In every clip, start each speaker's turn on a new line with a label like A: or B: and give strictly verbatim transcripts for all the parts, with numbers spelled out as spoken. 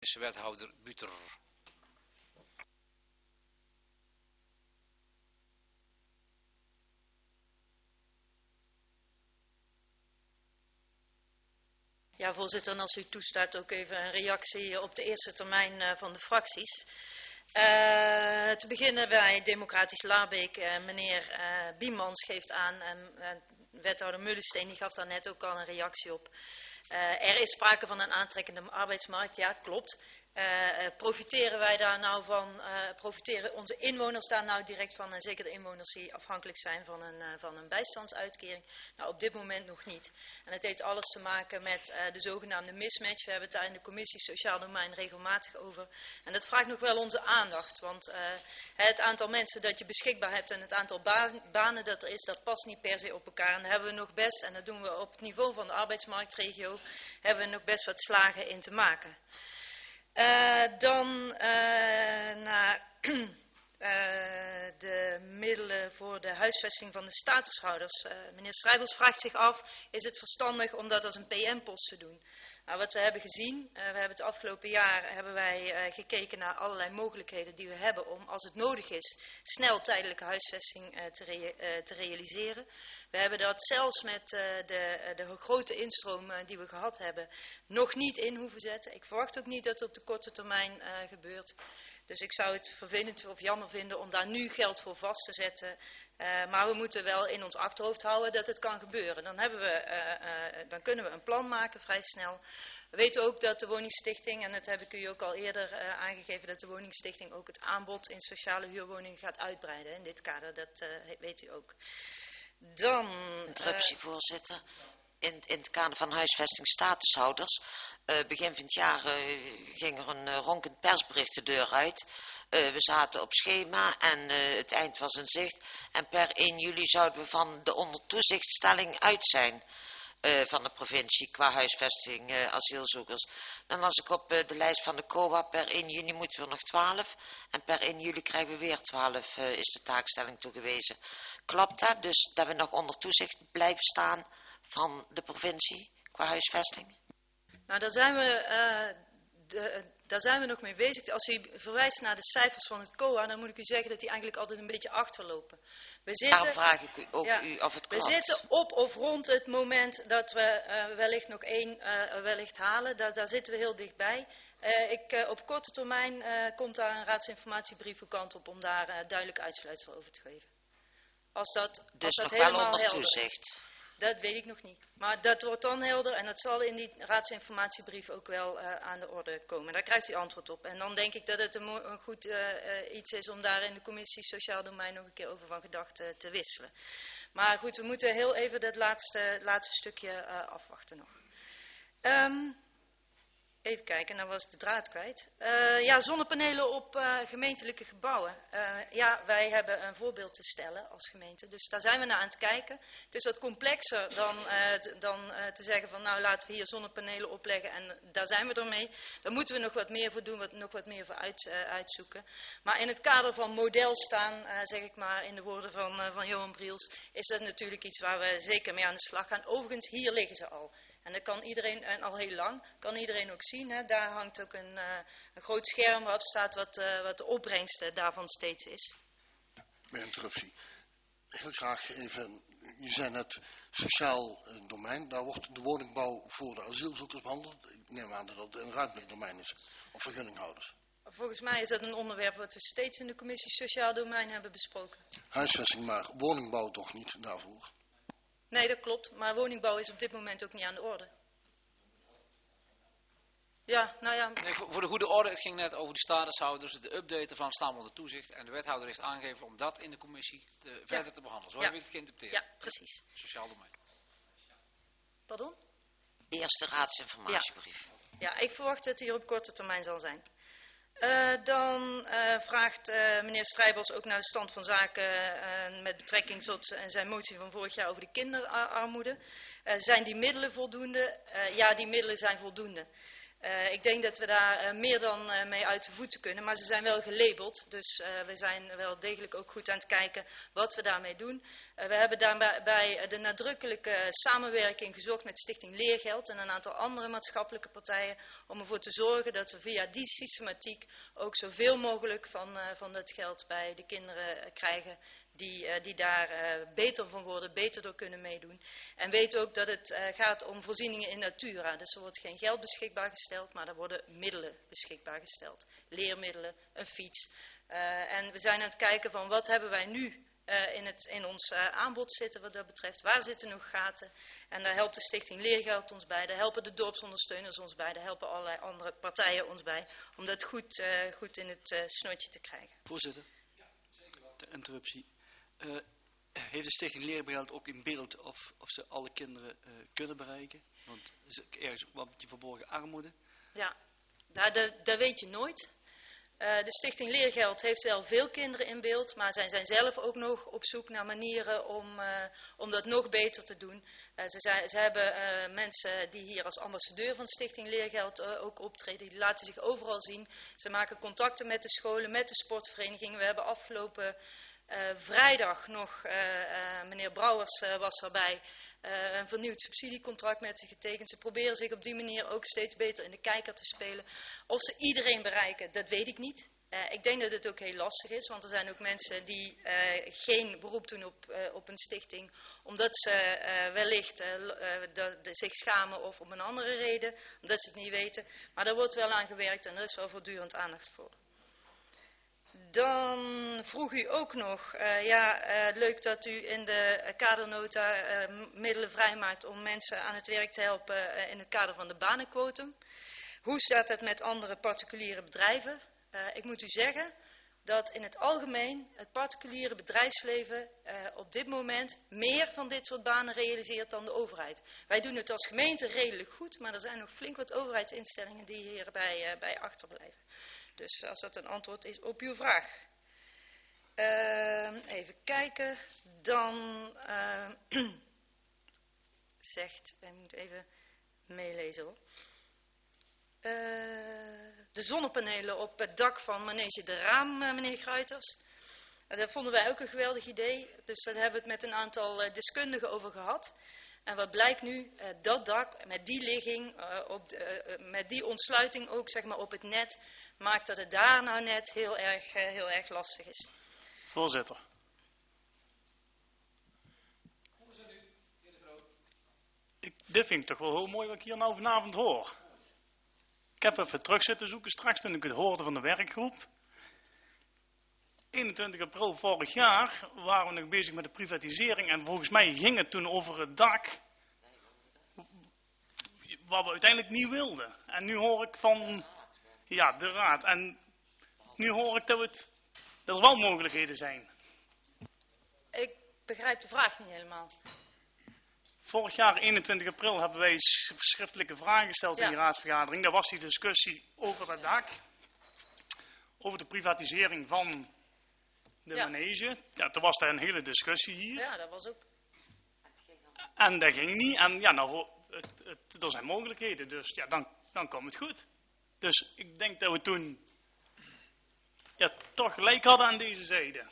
A: is wethouder Buter.
B: Ja, voorzitter, en als u toestaat ook even een reactie op de eerste termijn uh, van de fracties. Uh, te beginnen bij Democratisch Laarbeek. Uh, meneer uh, Biemans geeft aan, en uh, wethouder Mullensteen die gaf daar net ook al een reactie op. Uh, er is sprake van een aantrekkende arbeidsmarkt, ja klopt. Uh, profiteren wij daar nou van, uh, profiteren onze inwoners daar nou direct van, en zeker de inwoners die afhankelijk zijn van een, uh, van een bijstandsuitkering? Nou, op dit moment nog niet. En het heeft alles te maken met uh, de zogenaamde mismatch. We hebben het daar in de commissie Sociaal Domein regelmatig over. En dat vraagt nog wel onze aandacht, want uh, het aantal mensen dat je beschikbaar hebt en het aantal ba banen dat er is, dat past niet per se op elkaar. En daar hebben we nog best, en dat doen we op het niveau van de arbeidsmarktregio, hebben we nog best wat slagen in te maken. Uh, dan uh, naar uh, de middelen voor de huisvesting van de statushouders. Uh, meneer Strijbels vraagt zich af, is het verstandig om dat als een P M-post te doen? Nou, wat we hebben gezien, uh, we hebben het afgelopen jaar hebben wij uh, gekeken naar allerlei mogelijkheden die we hebben om, als het nodig is, snel tijdelijke huisvesting uh, te, rea uh, te realiseren. We hebben dat zelfs met uh, de, de grote instroom uh, die we gehad hebben nog niet in hoeven zetten. Ik verwacht ook niet dat het op de korte termijn uh, gebeurt. Dus ik zou het vervelend of jammer vinden om daar nu geld voor vast te zetten. Uh, maar we moeten wel in ons achterhoofd houden dat het kan gebeuren. Dan, hebben we, uh, uh, dan kunnen we een plan maken vrij snel. We weten ook dat de woningstichting, en dat heb ik u ook al eerder uh, aangegeven, dat de woningstichting ook het aanbod in sociale huurwoningen gaat uitbreiden. In dit kader, dat uh, weet u ook. Dan,
C: Interruptie, uh, voorzitter. In, in het kader van huisvesting statushouders. Uh, begin van het jaar uh, ging er een uh, ronkend persbericht de deur uit. Uh, we zaten op schema en uh, het eind was in zicht. En per één juli zouden we van de ondertoezichtstelling uit zijn. Uh, van de provincie qua huisvesting uh, asielzoekers. Dan als ik op uh, de lijst van de C O A per één juni moeten we nog twaalf. En per één juli krijgen we weer twaalf uh, is de taakstelling toegewezen. Klopt dat? Dus dat we nog onder toezicht blijven staan van de provincie qua huisvesting?
B: Nou, daar zijn we, uh, de, daar zijn we nog mee bezig. Als u verwijst naar de cijfers van het C O A, dan moet ik u zeggen dat die eigenlijk altijd een beetje achterlopen. We zitten,
C: Daarom vraag ik u ook
B: ja,
C: u of het klopt.
B: We zitten op of rond het moment dat we uh, wellicht nog één uh, wellicht halen. Daar, daar zitten we heel dichtbij. Uh, ik, uh, op korte termijn uh, komt daar een raadsinformatiebrief uw kant op om daar uh, duidelijk uitsluitsel over te geven. Als dat,
C: dus
B: als dat
C: nog wel onder
B: helder
C: toezicht?
B: Is. Dat weet ik nog niet. Maar dat wordt dan helder en dat zal in die raadsinformatiebrief ook wel uh, aan de orde komen. Daar krijgt u antwoord op. En dan denk ik dat het een, een goed uh, uh, iets is om daar in de commissie Sociaal Domein nog een keer over van gedachten te wisselen. Maar goed, we moeten heel even dat laatste, laatste stukje uh, afwachten nog. Um, Even kijken, nou was ik de draad kwijt. Uh, ja, zonnepanelen op uh, gemeentelijke gebouwen. Uh, ja, wij hebben een voorbeeld te stellen als gemeente. Dus daar zijn we naar aan het kijken. Het is wat complexer dan, uh, dan uh, te zeggen van nou laten we hier zonnepanelen opleggen en daar zijn we ermee. Daar moeten we nog wat meer voor doen, wat, nog wat meer voor uit, uh, uitzoeken. Maar in het kader van model staan, uh, zeg ik maar in de woorden van, uh, van Johan Briels, is dat natuurlijk iets waar we zeker mee aan de slag gaan. Overigens, hier liggen ze al. En dat kan iedereen, en al heel lang, kan iedereen ook zien. Hè? Daar hangt ook een, uh, een groot scherm waarop staat wat, uh, wat de opbrengst uh, daarvan steeds is.
D: Bij interruptie. Heel graag even, je zei net sociaal uh, domein. Daar wordt de woningbouw voor de asielzoekers behandeld. Ik neem aan dat dat een ruimtelijk domein is. Of vergunninghouders.
B: Volgens mij is dat een onderwerp wat we steeds in de commissie Sociaal Domein hebben besproken.
D: Huisvesting, maar woningbouw toch niet daarvoor?
B: Nee, dat klopt. Maar woningbouw is op dit moment ook niet aan de orde. Ja, nou ja.
A: Nee, voor, voor de goede orde, het ging net over de statushouders, de updaten van staan onder toezicht. En de wethouder heeft aangegeven om dat in de commissie te, verder
B: ja.
A: te behandelen. Zo
B: ja.
A: heb ik het geïnterpreteerd.
B: Ja, precies.
A: Sociaal domein.
B: Pardon?
C: Eerste raadsinformatiebrief.
B: Ja. ja, ik verwacht dat het hier op korte termijn zal zijn. Uh, dan uh, vraagt uh, meneer Strijbels ook naar de stand van zaken uh, met betrekking tot uh, zijn motie van vorig jaar over de kinderarmoede. Uh, zijn die middelen voldoende? Uh, ja, die middelen zijn voldoende. Uh, ik denk dat we daar uh, meer dan uh, mee uit de voeten kunnen, maar ze zijn wel gelabeld. Dus uh, we zijn wel degelijk ook goed aan het kijken wat we daarmee doen. Uh, we hebben daarbij de nadrukkelijke samenwerking gezocht met Stichting Leergeld en een aantal andere maatschappelijke partijen om ervoor te zorgen dat we via die systematiek ook zoveel mogelijk van, uh, van dat geld bij de kinderen uh, krijgen. Die, uh, die daar uh, beter van worden, beter door kunnen meedoen. En weet ook dat het uh, gaat om voorzieningen in natura. Dus er wordt geen geld beschikbaar gesteld, maar er worden middelen beschikbaar gesteld. Leermiddelen, een fiets. Uh, en we zijn aan het kijken van wat hebben wij nu uh, in, het, in ons uh, aanbod zitten wat dat betreft. Waar zitten nog gaten? En daar helpt de Stichting Leergeld ons bij. Daar helpen de dorpsondersteuners ons bij. Daar helpen allerlei andere partijen ons bij. Om dat goed, uh, goed in het uh, snotje te krijgen.
E: Voorzitter, de interruptie. Uh, heeft de Stichting Leergeld ook in beeld of, of ze alle kinderen uh, kunnen bereiken? Want er is ook ergens wat je verborgen armoede.
B: Ja, dat, dat, dat weet je nooit. Uh, de Stichting Leergeld heeft wel veel kinderen in beeld, maar zij zijn zelf ook nog op zoek naar manieren om, uh, om dat nog beter te doen. Uh, ze, zijn, ze hebben uh, mensen die hier als ambassadeur van Stichting Leergeld uh, ook optreden, die laten zich overal zien. Ze maken contacten met de scholen, met de sportverenigingen. We hebben afgelopen Uh, vrijdag nog, uh, uh, meneer Brouwers uh, was erbij, uh, een vernieuwd subsidiecontract met ze getekend. Ze proberen zich op die manier ook steeds beter in de kijker te spelen. Of ze iedereen bereiken, dat weet ik niet. Uh, ik denk dat het ook heel lastig is, want er zijn ook mensen die uh, geen beroep doen op, uh, op een stichting, omdat ze uh, wellicht uh, de, de, zich schamen of om een andere reden, omdat ze het niet weten. Maar daar wordt wel aan gewerkt en er is wel voortdurend aandacht voor. Dan vroeg u ook nog, uh, ja, uh, leuk dat u in de kadernota uh, middelen vrijmaakt om mensen aan het werk te helpen uh, in het kader van de banenquotum. Hoe staat het met andere particuliere bedrijven? Uh, ik moet u zeggen dat in het algemeen het particuliere bedrijfsleven uh, op dit moment meer van dit soort banen realiseert dan de overheid. Wij doen het als gemeente redelijk goed, maar er zijn nog flink wat overheidsinstellingen die hierbij uh, bij achterblijven. Dus als dat een antwoord is op uw vraag. Uh, even kijken. Dan uh, zegt, ik moet even meelezen hoor. Uh, de zonnepanelen op het dak van Manege de Raam, uh, meneer Gruiters. Uh, dat vonden wij ook een geweldig idee. Dus daar hebben we het met een aantal uh, deskundigen over gehad. En wat blijkt nu, uh, dat dak met die ligging, uh, op de, uh, met die ontsluiting ook zeg maar op het net, maakt dat het daar nou net heel erg, uh, heel erg lastig is.
F: Voorzitter. Ik, dit vind ik toch wel heel mooi wat ik hier nou vanavond hoor. Ik heb even terug zitten zoeken straks toen ik het hoorde van de werkgroep. eenentwintig april vorig jaar waren we nog bezig met de privatisering en volgens mij ging het toen over het dak wat we uiteindelijk niet wilden. En nu hoor ik van, ja, de raad. En nu hoor ik dat, we het, dat er wel mogelijkheden zijn.
B: Ik begrijp de vraag niet helemaal.
F: Vorig jaar, eenentwintig april, hebben wij schriftelijke vragen gesteld in
B: ja.
F: die raadsvergadering. Daar was die discussie over het dak. Over de privatisering van de
B: ja.
F: manege. Ja, toen was daar een hele discussie hier.
B: Ja, dat was ook.
F: En dat ging niet. En ja, nou, het, het, er zijn mogelijkheden. Dus ja, dan, dan komt het goed. Dus ik denk dat we toen ja, toch gelijk hadden aan deze zijde.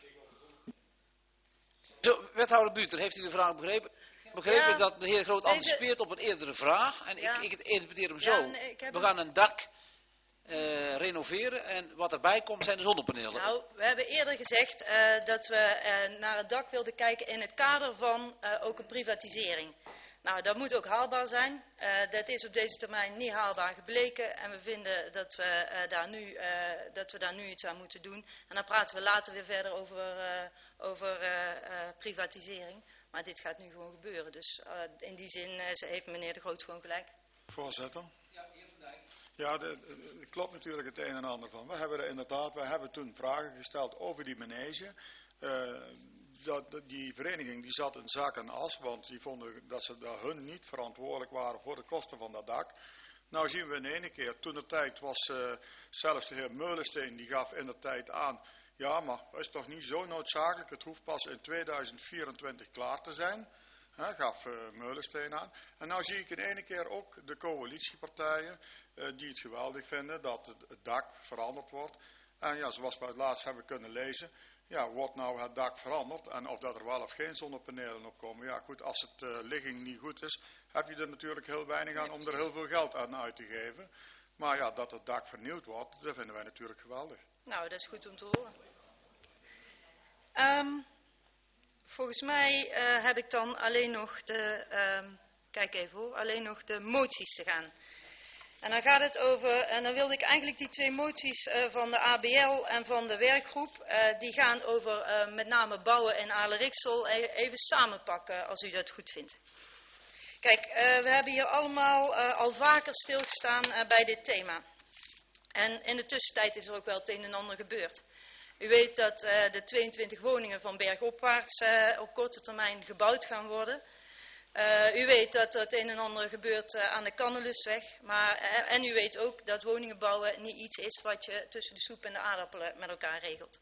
A: Zo, wethouder Buter, heeft u de vraag begrepen? Begrepen
B: Ja,
A: dat de heer Groot
B: deze...
A: anticipeert op een eerdere vraag. En
B: ja.
A: ik, ik interpreteer hem
B: Ja,
A: zo.
B: nee, ik heb
A: we
B: hem...
A: gaan een dak uh, renoveren en wat erbij komt zijn de zonnepanelen.
B: Nou, we hebben eerder gezegd uh, dat we uh, naar het dak wilden kijken in het kader van uh, ook een privatisering. Nou, dat moet ook haalbaar zijn. Uh, dat is op deze termijn niet haalbaar gebleken. En we vinden dat we, uh, daar, nu, uh, dat we daar nu iets aan moeten doen. En dan praten we later weer verder over, uh, over uh, uh, privatisering. Maar dit gaat nu gewoon gebeuren. Dus uh, in die zin uh, heeft meneer De Groot gewoon gelijk.
G: Voorzitter. Ja, heer Van Dijk. Ja, er klopt natuurlijk het een en ander van. We hebben er inderdaad, we hebben toen vragen gesteld over die manege. Uh, dat, die vereniging die zat in zak en as, want die vonden dat ze dat hun niet verantwoordelijk waren voor de kosten van dat dak. Nou zien we in ene keer, toen de tijd was uh, zelfs de heer Meulensteen, die gaf in de tijd aan, ja, maar het is toch niet zo noodzakelijk, het hoeft pas in tweeduizend vierentwintig klaar te zijn. He, gaf uh, Meulensteen aan. En nou zie ik in ene keer ook de coalitiepartijen uh, die het geweldig vinden dat het, het dak veranderd wordt. En ja, zoals we het laatst hebben kunnen lezen, ja, wordt nou het dak veranderd en of dat er wel of geen zonnepanelen op komen. Ja goed, als het uh, ligging niet goed is, heb je er natuurlijk heel weinig aan om er heel veel geld aan uit te geven. Maar ja, dat het dak vernieuwd wordt, dat vinden wij natuurlijk geweldig.
B: Nou, dat is goed om te horen. Um, volgens mij uh, heb ik dan alleen nog de, um, kijk even hoor, alleen nog de moties te gaan. En dan gaat het over, en dan wilde ik eigenlijk die twee moties uh, van de A B L en van de werkgroep, uh, die gaan over uh, met name bouwen en Aler-Ixel even samenpakken als u dat goed vindt. Kijk, uh, we hebben hier allemaal uh, al vaker stilgestaan uh, bij dit thema. En in de tussentijd is er ook wel het een en ander gebeurd. U weet dat uh, de tweeëntwintig woningen van bergopwaarts uh, op korte termijn gebouwd gaan worden. Uh, u weet dat er het een en ander gebeurt uh, aan de Kannelustweg. Maar, uh, en u weet ook dat woningen bouwen niet iets is wat je tussen de soep en de aardappelen met elkaar regelt.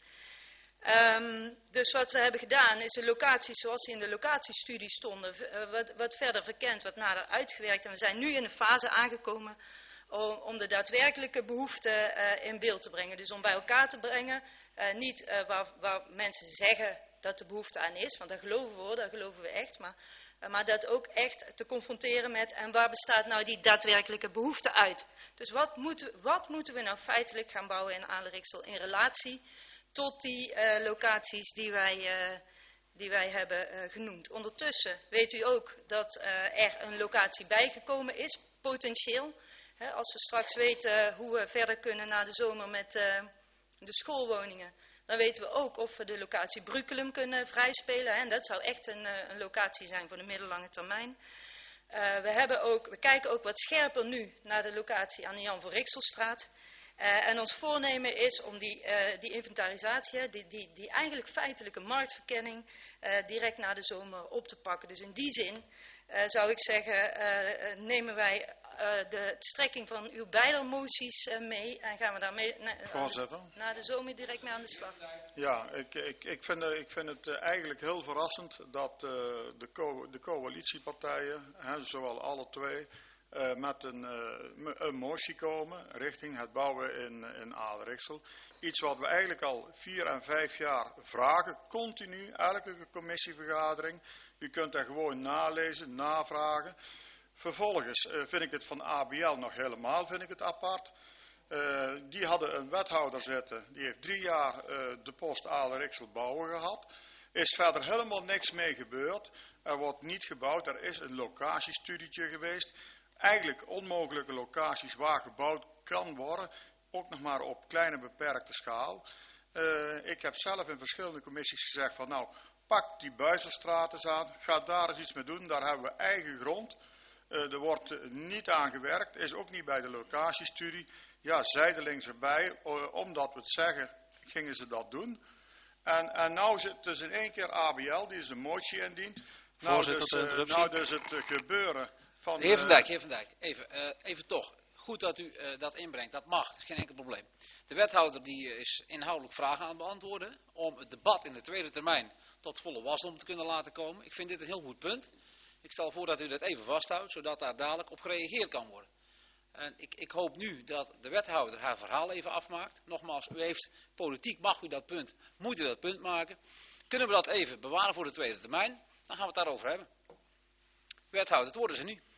B: Um, dus wat we hebben gedaan is de locaties zoals die in de locatiestudie stonden, uh, wat, wat verder verkend, wat nader uitgewerkt. En we zijn nu in een fase aangekomen om, om de daadwerkelijke behoeften uh, in beeld te brengen. Dus om bij elkaar te brengen, uh, niet uh, waar, waar mensen zeggen dat de behoefte aan is, want dat geloven we hoor, dat geloven we echt, maar, uh, maar dat ook echt te confronteren met en waar bestaat nou die daadwerkelijke behoefte uit. Dus wat moeten, wat moeten we nou feitelijk gaan bouwen in Aler-Ixel in relatie tot die uh, locaties die wij, uh, die wij hebben uh, genoemd. Ondertussen weet u ook dat uh, er een locatie bijgekomen is, potentieel. He, als we straks weten hoe we verder kunnen na de zomer met uh, de schoolwoningen, dan weten we ook of we de locatie Bruculum kunnen vrijspelen. He, en dat zou echt een, uh, een locatie zijn voor de middellange termijn. Uh, we, hebben ook, we kijken ook wat scherper nu naar de locatie aan de Jan van Rikselstraat. Uh, en ons voornemen is om die, uh, die inventarisatie, die, die, die eigenlijk feitelijke marktverkenning, uh, direct na de zomer op te pakken. Dus in die zin uh, zou ik zeggen, uh, nemen wij uh, de strekking van uw beide moties uh, mee en gaan we daarmee na,
G: Voorzitter.
B: na de zomer direct mee aan de slag.
G: Ja, ik, ik, ik, vind, ik vind het uh, eigenlijk heel verrassend dat uh, de, co de coalitiepartijen, hè, zowel alle twee, Uh, met een, uh, een motie komen richting het bouwen in, in Aler-Ixel. Iets wat we eigenlijk al vier en vijf jaar vragen, continu, elke commissievergadering. U kunt daar gewoon nalezen, navragen. Vervolgens uh, vind ik het van A B L nog helemaal vind ik het apart. Uh, die hadden een wethouder zitten, die heeft drie jaar uh, de post Aler-Ixel bouwen gehad. Is verder helemaal niks mee gebeurd. Er wordt niet gebouwd, er is een locatiestudietje geweest. Eigenlijk onmogelijke locaties waar gebouwd kan worden, ook nog maar op kleine beperkte schaal. Uh, ik heb zelf in verschillende commissies gezegd van nou, pak die Buizelstraat eens aan, ga daar eens iets mee doen, daar hebben we eigen grond. Uh, er wordt uh, niet aan gewerkt, is ook niet bij de locatiestudie. Ja, zijdelings erbij, uh, omdat we het zeggen, gingen ze dat doen. En, en nou zit dus in één keer A B L, die is een motie indient. Nou dus, uh, nou dus het uh, gebeuren van...
A: Heer Van Dijk, heer Van Dijk, even, uh, even toch. Goed dat u uh, dat inbrengt, dat mag, dat is geen enkel probleem. De wethouder die uh, is inhoudelijk vragen aan het beantwoorden om het debat in de tweede termijn tot volle wasdom te kunnen laten komen. Ik vind dit een heel goed punt. Ik stel voor dat u dat even vasthoudt, zodat daar dadelijk op gereageerd kan worden. En ik, ik hoop nu dat de wethouder haar verhaal even afmaakt. Nogmaals, u heeft politiek, mag u dat punt, moet u dat punt maken. Kunnen we dat even bewaren voor de tweede termijn? Dan gaan we het daarover hebben. Wethouder, het woord is er nu.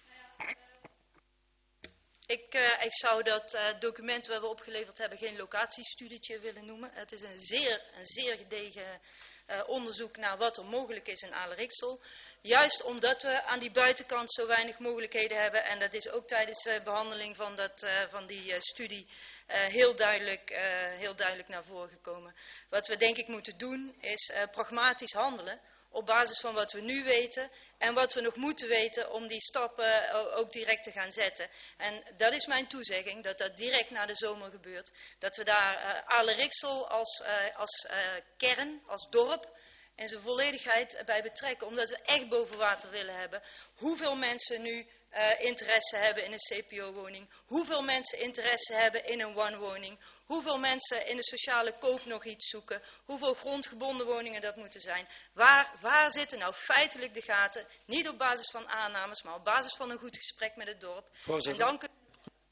B: Ik, uh, ik zou dat uh, document wat we opgeleverd hebben geen locatiestudietje willen noemen. Het is een zeer, een zeer gedegen uh, onderzoek naar wat er mogelijk is in Aler-Ixel. Juist omdat we aan die buitenkant zo weinig mogelijkheden hebben. En dat is ook tijdens de behandeling van, dat, uh, van die uh, studie uh, heel, duidelijk, uh, heel duidelijk naar voren gekomen. Wat we denk ik moeten doen is uh, pragmatisch handelen. Op basis van wat we nu weten en wat we nog moeten weten om die stappen ook direct te gaan zetten. En dat is mijn toezegging, dat dat direct na de zomer gebeurt. Dat we daar uh, Aler-Ixel als, uh, als uh, kern, als dorp, in zijn volledigheid bij betrekken. Omdat we echt boven water willen hebben. Hoeveel mensen nu uh, interesse hebben in een C P O-woning? Hoeveel mensen interesse hebben in een one-woning? Hoeveel mensen in de sociale koop nog iets zoeken? Hoeveel grondgebonden woningen dat moeten zijn? Waar, waar zitten nou feitelijk de gaten? Niet op basis van aannames, maar op basis van een goed gesprek met het dorp.
H: Voorzitter.
B: En dan kun...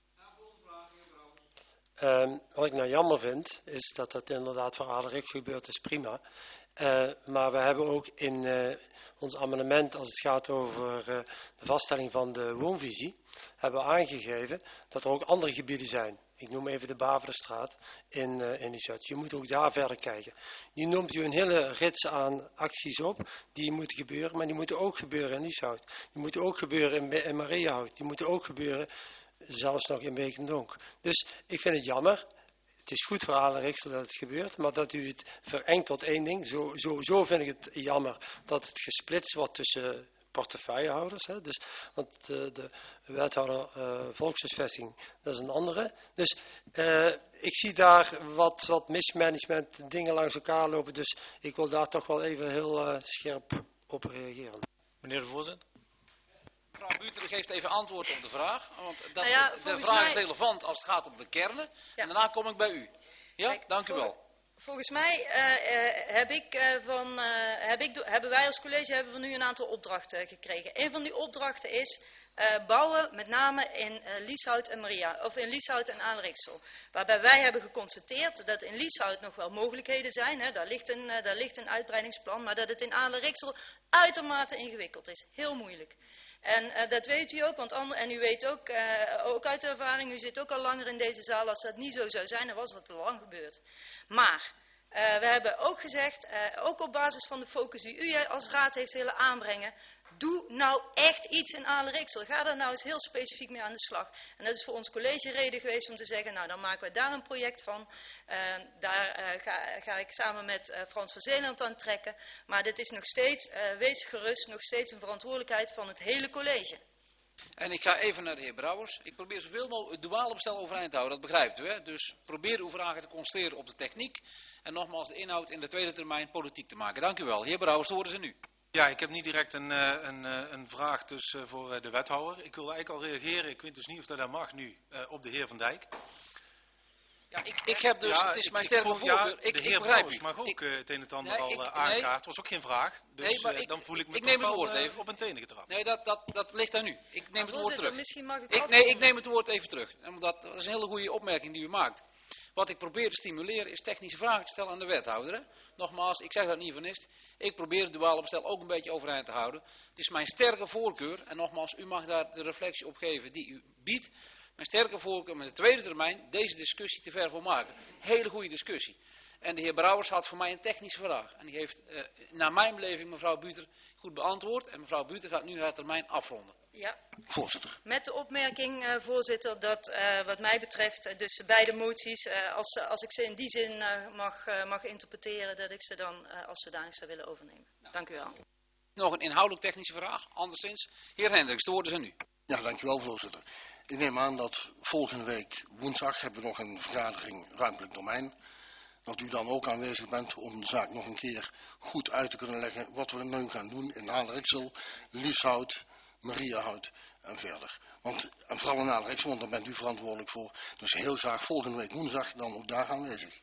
H: Uh, wat ik nou jammer vind, is dat dat inderdaad voor Adelriks gebeurt, is prima. Uh, maar we hebben ook in uh, ons amendement, als het gaat over uh, de vaststelling van de woonvisie, hebben we aangegeven dat er ook andere gebieden zijn. Ik noem even de Bavelenstraat in, uh, in Lieshout. Je moet ook daar verder kijken. Je noemt u een hele rits aan acties op die moeten gebeuren, maar die moeten ook gebeuren in Lieshout. Die moeten ook gebeuren in, in Mariahout. Die moeten ook gebeuren zelfs nog in Beekendonk. Dus ik vind het jammer. Het is goed voor Adelriksel dat het gebeurt, maar dat u het verengt tot één ding. Zo, zo, zo vind ik het jammer dat het gesplitst wordt tussen portefeuillehouders. Hè. Dus, want uh, de wethouder uh, volkshuisvesting, dat is een andere. Dus uh, ik zie daar wat, wat mismanagement, dingen langs elkaar lopen. Dus ik wil daar toch wel even heel uh, scherp op reageren.
I: Meneer de voorzitter.
A: Mevrouw Buurten geeft even antwoord op de vraag. Want dat,
B: nou ja,
A: de vraag
B: mij...
A: is relevant als het gaat om de kernen. Ja. En daarna kom ik bij u. Ja, Kijk, dank u
B: vol...
A: wel.
B: Volgens mij uh, uh, heb ik, uh, van, uh, heb ik, hebben wij als college hebben van u een aantal opdrachten gekregen. Een van die opdrachten is uh, bouwen met name in uh, Lieshout en Maria, of in Lieshout en Adelriksel. Waarbij wij hebben geconstateerd dat in Lieshout nog wel mogelijkheden zijn. Hè, daar, ligt een, uh, daar ligt een uitbreidingsplan, maar dat het in Adelriksel uitermate ingewikkeld is. Heel moeilijk. En uh, dat weet u ook, want ander, en u weet ook, uh, ook uit de ervaring, u zit ook al langer in deze zaal, als dat niet zo zou zijn, dan was dat al lang gebeurd. Maar uh, we hebben ook gezegd, uh, ook op basis van de focus die u als raad heeft willen aanbrengen, doe nou echt iets in Adelriksel. Ga daar nou eens heel specifiek mee aan de slag. En dat is voor ons college reden geweest om te zeggen, nou dan maken we daar een project van. Uh, daar uh, ga, ga ik samen met uh, Frans van Zeeland aan trekken. Maar dit is nog steeds, uh, wees gerust, nog steeds een verantwoordelijkheid van het hele college.
A: En ik ga even naar de heer Brouwers. Ik probeer zoveel mogelijk het duale bestel overeind te houden, dat begrijpt u. Hè? Dus probeer uw vragen te concentreren op de techniek. En nogmaals de inhoud in de tweede termijn politiek te maken. Dank u wel. Heer Brouwers, horen ze nu.
I: Ja, ik heb niet direct een, een, een vraag dus voor de wethouder. Ik wil eigenlijk al reageren, ik weet dus niet of dat mag nu, op de heer Van Dijk.
A: Ja, ik, ik heb dus, ja, het is mijn sterke voorkeur.
I: Ja,
A: ik,
I: de heer
A: ik begrijp
I: Brouwers mag ook ik, het een en ander
A: nee,
I: al
A: ik,
I: aangekaart.
A: Nee,
I: dat was ook geen vraag. Dus nee, maar ik, dan voel ik me
A: ik
I: toch
A: neem het
I: wel
A: woord even.
I: op een tenen getrapt.
A: Nee, dat, dat, dat ligt aan u. Ik neem
B: maar
A: het woord terug.
B: Misschien mag ik
A: ik, nee, ik neem het woord even terug. Omdat, dat is een hele goede opmerking die u maakt. Wat ik probeer te stimuleren is technische vragen te stellen aan de wethouder. Hè? Nogmaals, ik zeg dat niet van is. Ik probeer het duale bestel ook een beetje overeind te houden. Het is mijn sterke voorkeur. En nogmaals, u mag daar de reflectie op geven die u biedt. Mijn sterke voorkeur met de tweede termijn deze discussie te ver voor maken. Hele goede discussie. En de heer Brouwers had voor mij een technische vraag. En die heeft uh, naar mijn beleving mevrouw Buurter goed beantwoord. En mevrouw Buurter gaat nu haar termijn afronden.
B: Ja.
D: Voorzitter.
B: Met de opmerking, uh, voorzitter, dat uh, wat mij betreft uh, dus beide moties, uh, als, als ik ze in die zin uh, mag, uh, mag interpreteren, dat ik ze dan uh, als zodanig zou willen overnemen. Nou. Dank u wel.
A: Nog een inhoudelijk technische vraag, anderszins. Heer Hendricks, de woorden zijn nu.
D: Ja, dank u wel, voorzitter. Ik neem aan dat volgende week woensdag hebben we nog een vergadering ruimtelijk domein. Dat u dan ook aanwezig bent om de zaak nog een keer goed uit te kunnen leggen wat we nu gaan doen in Adelriksel, Lieshout, Mariahout en verder. Want, en vooral in Adelriksel, want daar bent u verantwoordelijk voor. Dus heel graag volgende week woensdag dan ook daar aanwezig.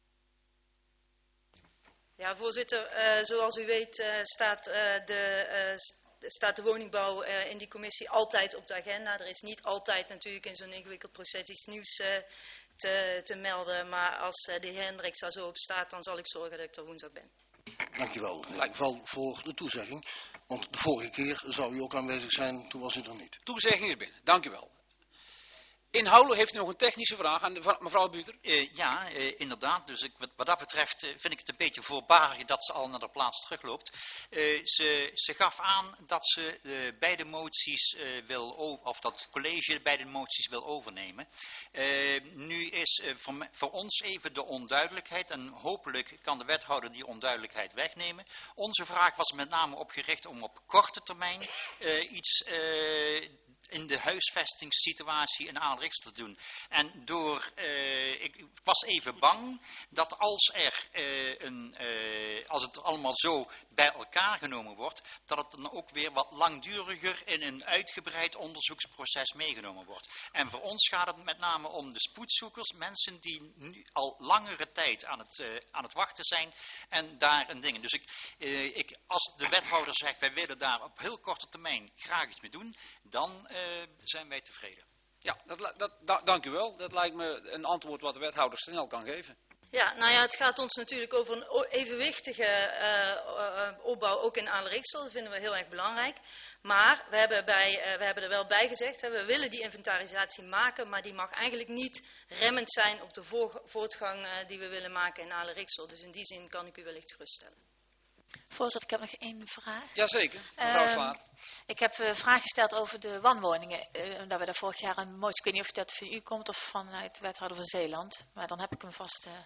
B: Ja, voorzitter, uh, zoals u weet uh, staat, uh, de, uh, staat de woningbouw uh, in die commissie altijd op de agenda. Er is niet altijd natuurlijk in zo'n ingewikkeld proces iets nieuws uh, te, te melden. Maar als uh, de heer Hendricks daar zo op staat, dan zal ik zorgen dat ik er woensdag ben.
D: Dankjewel, in ieder geval voor de toezegging. Want de vorige keer zou u ook aanwezig zijn, toen was u er niet.
A: Toezegging is binnen, dank u wel. Inhoudelijk heeft u nog een technische vraag aan de, mevrouw Buurter?
J: Uh, ja, uh, inderdaad. Dus ik, wat, wat dat betreft uh, vind ik het een beetje voorbarig dat ze al naar de plaats terugloopt. Uh, ze, ze gaf aan dat ze uh, beide moties uh, wil, of dat het college beide moties wil overnemen. Uh, nu is uh, voor, me, voor ons even de onduidelijkheid, en hopelijk kan de wethouder die onduidelijkheid wegnemen. Onze vraag was met name opgericht om op korte termijn uh, iets uh, in de huisvestingssituatie in Adelriksel te doen. En door, uh, ik was even bang dat als, er, uh, een, uh, als het allemaal zo bij elkaar genomen wordt, dat het dan ook weer wat langduriger in een uitgebreid onderzoeksproces meegenomen wordt. En voor ons gaat het met name om de spoedzoekers, mensen die nu al langere tijd aan het, uh, aan het wachten zijn en daar een ding. Dus ik, uh, ik, als de wethouder zegt, wij willen daar op heel korte termijn graag iets mee doen, dan uh, zijn wij tevreden.
A: Ja, dat, dat, da, dank u wel. Dat lijkt me een antwoord wat de wethouder snel kan geven.
B: Ja, nou ja, het gaat ons natuurlijk over een evenwichtige uh, uh, opbouw, ook in Aalriksel. Dat vinden we heel erg belangrijk. Maar we hebben, bij, uh, we hebben er wel bij gezegd, hè, we willen die inventarisatie maken, maar die mag eigenlijk niet remmend zijn op de voor, voortgang uh, die we willen maken in Aalriksel. Dus in die zin kan ik u wellicht geruststellen.
K: Voorzitter, ik heb nog één vraag.
A: Jazeker, mevrouw
K: uh,
A: Slaat.
K: Ik heb een vraag gesteld over de woonwoningen. Uh, omdat we daar vorig jaar een motie, ik weet niet of dat van u komt of vanuit de wethouder van Zeeland. Maar dan heb ik hem vast... Uh...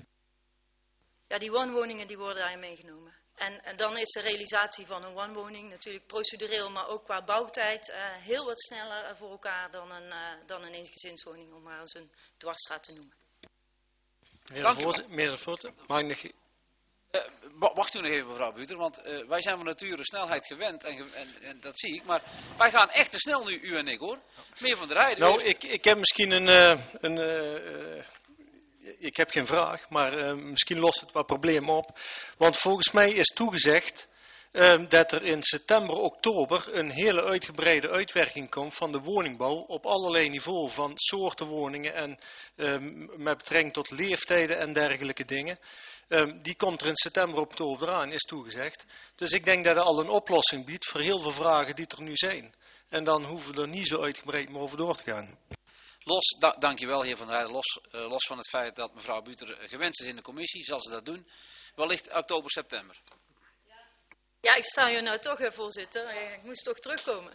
B: Ja, die woonwoningen die worden daarin meegenomen. En, en dan is de realisatie van een woonwoning natuurlijk procedureel, maar ook qua bouwtijd uh, heel wat sneller voor elkaar dan een, uh, dan een eensgezinswoning, om maar eens een dwarsstraat te noemen.
H: Meneer de Voorzitter, mag ik nog...
A: Uh, wacht u nog even, mevrouw Buter, want uh, wij zijn van nature snelheid gewend en, en, en dat zie ik, maar wij gaan echt te snel nu, u en ik hoor. Meneer Van der Heijden.
L: Nou, heeft... ik, ik heb misschien een, uh, een uh, ik heb geen vraag, maar uh, misschien lost het wat problemen op. Want volgens mij is toegezegd uh, dat er in september, oktober een hele uitgebreide uitwerking komt van de woningbouw op allerlei niveaus van soorten woningen en uh, met betrekking tot leeftijden en dergelijke dingen. Um, die komt er in september, oktober aan, is toegezegd. Dus ik denk dat het al een oplossing biedt voor heel veel vragen die er nu zijn. En dan hoeven we er niet zo uitgebreid meer over door te gaan.
A: Los, da, dankjewel heer Van der Heijden, los, uh, los van het feit dat mevrouw Buter uh, gewenst is in de commissie, zal ze dat doen. Wellicht oktober, september.
B: Ja, ik sta hier nou toch, voorzitter. Ik moest toch terugkomen.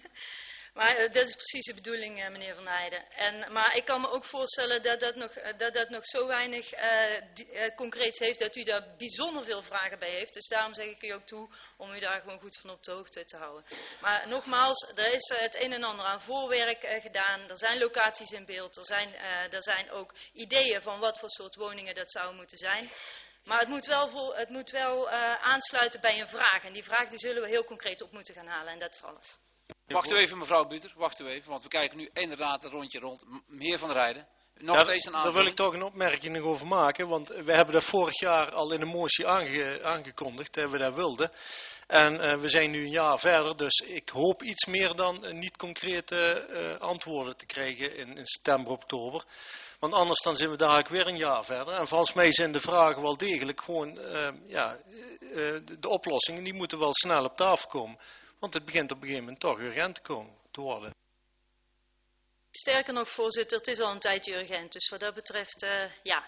B: Maar uh, dat is precies de bedoeling, uh, meneer Van Heijden. En, maar ik kan me ook voorstellen dat dat nog, uh, dat dat nog zo weinig uh, die, uh, concreets heeft, dat u daar bijzonder veel vragen bij heeft. Dus daarom zeg ik u ook toe om u daar gewoon goed van op de hoogte te houden. Maar nogmaals, er is uh, het een en ander aan voorwerk uh, gedaan. Er zijn locaties in beeld. Er zijn, uh, er zijn ook ideeën van wat voor soort woningen dat zou moeten zijn. Maar het moet wel, vol, het moet wel uh, aansluiten bij een vraag. En die vraag die zullen we heel concreet op moeten gaan halen. En dat is alles.
A: Wacht u even, mevrouw Buter, wacht u even, want we kijken nu inderdaad een rondje rond. Meneer Van der Heijden, nog
L: ja,
A: steeds een aanvulling.
L: Daar wil ik toch een opmerking nog over maken, want we hebben dat vorig jaar al in een motie aange, aangekondigd, dat we dat wilden. En uh, we zijn nu een jaar verder, dus ik hoop iets meer dan uh, niet concrete uh, antwoorden te krijgen in, in september, oktober. Want anders dan zijn we dadelijk weer een jaar verder. En volgens mij zijn de vragen wel degelijk gewoon, uh, ja, uh, de, de oplossingen die moeten wel snel op tafel komen. Want het begint op een gegeven moment toch urgent te komen, te worden.
B: Sterker nog, voorzitter, het is al een tijdje urgent. Dus wat dat betreft, uh, ja.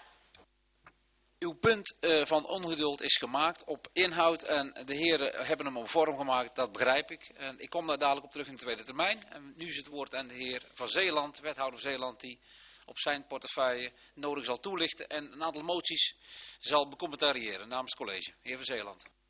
A: Uw punt uh, van ongeduld is gemaakt op inhoud en de heren hebben hem op vorm gemaakt, dat begrijp ik. En ik kom daar dadelijk op terug in de tweede termijn. En nu is het woord aan de heer Van Zeeland, wethouder Zeeland, die op zijn portefeuille nodig zal toelichten en een aantal moties zal becommentariëren namens het college. Heer Van Zeeland.